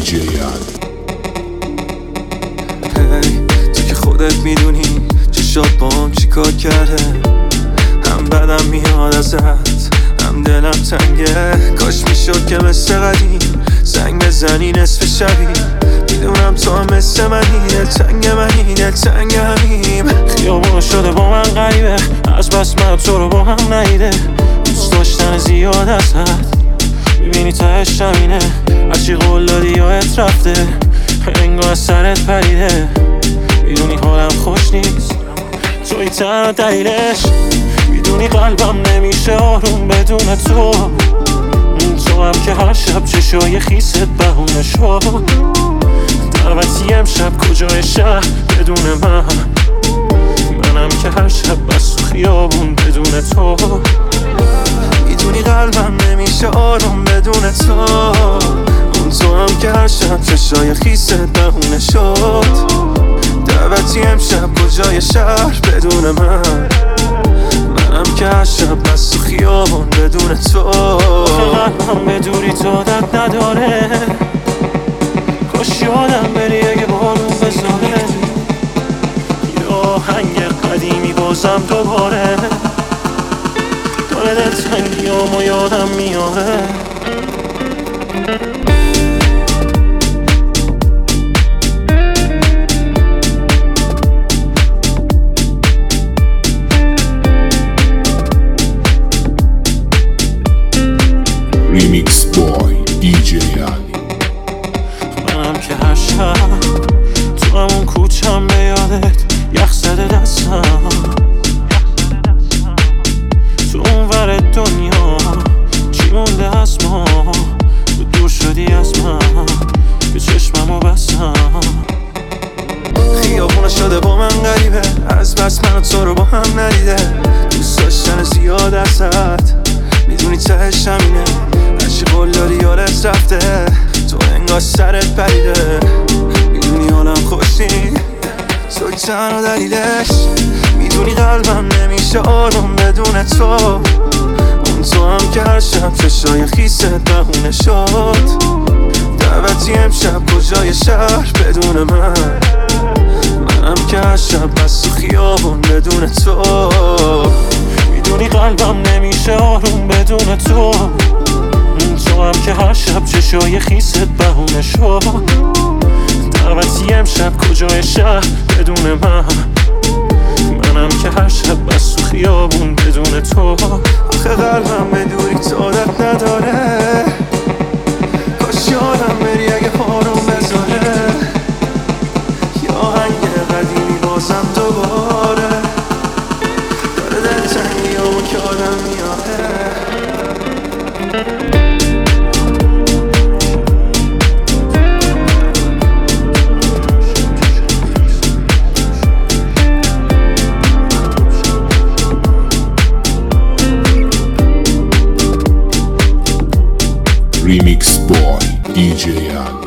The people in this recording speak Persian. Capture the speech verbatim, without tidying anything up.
دیجی علی. هی تو که خودت میدونی چشات با هم چی کار کرده، هم بدم میاد ازت هم دلم تنگه. کاش میشد که مثل قدیم زنگ بزنی نصف شبی، میدونم تو هم مثل منی، دلتنگ منی دلتنگ همیم. خیابون شده با من غریبه، از بس من تو رو با هم نیده. دوست داشتن زیاد ازت میبینی تهش همینه، هرچی قول دادی یادت رفته، انگار از سرت پریده. میدونی حالم خوش نیست، توی تنها دلیلش. میدونی قلبم نمیشه آروم بدون تو، تو هم که هر شب چشای خیست بهونه شد. دعوتی امشب کجای شهر بدون من، منم که هر شب بس تو خیابون بدون تو. میدونی قلبم نمیشه آروم بدون تو، اون تو هم که هر شب چشای خیست بهونه شد. دعوتی امشب کجای شهر بدون من، منم که هر شب بس تو خیابون بدون تو. قلبم به دوری تو دد نداره، کاش یادم بری اگه بارون بزاره. یا آهنگ قدیمی بازم دوباره، داره دلتنگیامو یادم میاره. ریمیکس بای دیجی علی. منم که هر شب تو همون کوچم به یادت یخ زده دستم، تو اون ور دنیا چی مونده از ما، تو دور شدی از من به چشممو بستم. خیابونه شده با من غریبه، از بس من و تو رو با هم ندیده. دوست داشتن زیاد ازت میدونی تهش همینه، هرچی قول داری یادت رفته، تو انگار سرت پریده. میدونی حالم خوش نیست، توی تنها دلیلش. میدونی قلبم نمیشه آروم بدون تو، اون تو هم که هر شب چشای خیست بهونه شد. دعوتی امشب کجای شهر بدون من، منم که هر شب بس تو خیابون بدون تو. میدونی قلبم نمیشه آروم بدون تو، تو هم که هر شب چشای خیست بهونه شد. دعوتی امشب کجای شهر بدون من، منم که هر شب بس تو خیابون بدون تو. آخه قلبم به دوری تو دد نداره، کاش یادم بری اگه بارون بزاره. یا آهنگ قدیمی بازم دوباره، داره دلتنگیامو که آدم میاره. ریمیکس بای دیجی علی.